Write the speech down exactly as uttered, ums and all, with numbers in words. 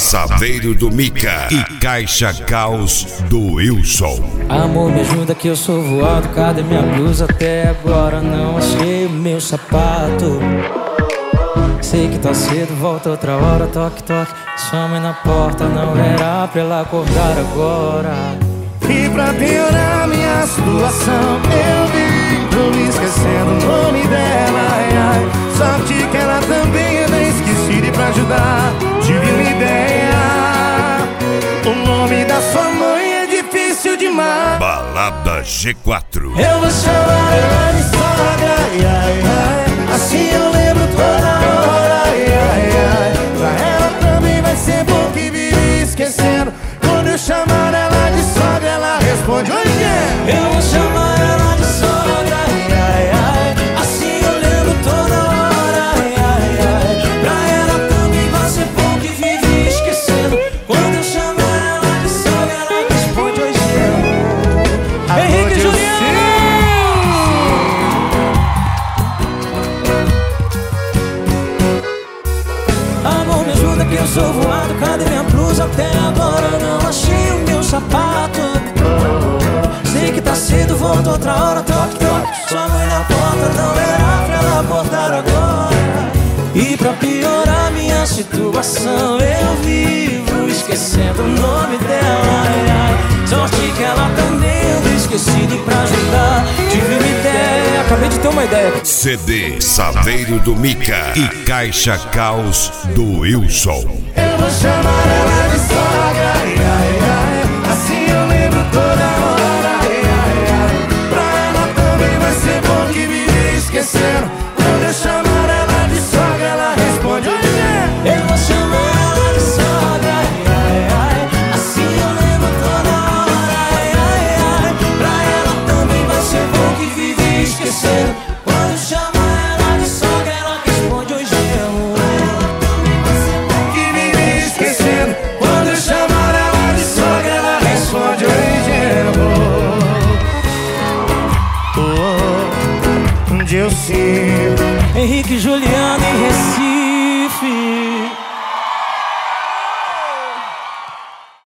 Saveiro do Mica e Caixa Caos do Wilson. Amor, me ajuda que eu sou voado. Cadê minha blusa? Até agora não achei o meu sapato. Sei que tá cedo, volta outra hora. Toque, toque, sua mãe na porta. Não era pra ela acordar agora. E pra piorar minha situação, eu vivo me esquecendo o nome dela. Ai, ai. Sorte que ela também é bem esquecida. E pra ajudar, tive uma ideia. O nome da sua mãe é difícil demais. Balada G quatro. Eu vou chamar ela de sogra. Ai, ai, ai. Assim eu lembro toda hora. Ai, ai, ai. Pra ela também vai ser bom que vive esquecendo. Quando eu chamar ela de sogra, ela responde: oi, é. Eu vou chamar ela de sogra. Ai, ai, ai. Assim eu lembro toda hora. Ai, ai, ai. Pra ela também vai ser bom que vive esquecendo. Quando eu chamar ela de sogra, ela responde: oi, é. Henrique Juliano. Amor, me ajuda que eu sou voado. Cadê minha blusa? Até agora não achei o meu sapato. Sei que tá cedo, volta outra hora. Toque, toque, sua mãe na porta. Não era pra ela acordar agora. E pra piorar minha situação, eu vivo esquecendo o nome dela. Ai, ai. Sorte que ela também anda esquecida. E pra ajudar, tive uma ideia. Acabei de ter uma ideia. C D Saveiro do Mica e Caixa Caos do Wilson. Eu vou chamar ela de sogra. Ai, ai, ai. Assim eu lembro toda hora. Ai, ai, ai. Pra ela também vai ser bom que vive esquecendo. Quando eu chamar ela de sogra, ela responde: oi, é. Eu vou chamar ela de sogra. Ai, ai, ai. Assim eu lembro toda hora. Ai, ai, ai. Pra ela também vai ser bom que vive esquecendo. Quando eu chamar ela de sogra, ela responde: oi, gemo. Que vive esquecendo. Quando eu chamar ela de sogra, ela responde: oi, gemo. Oh, onde eu sinto Henrique Juliano em Recife.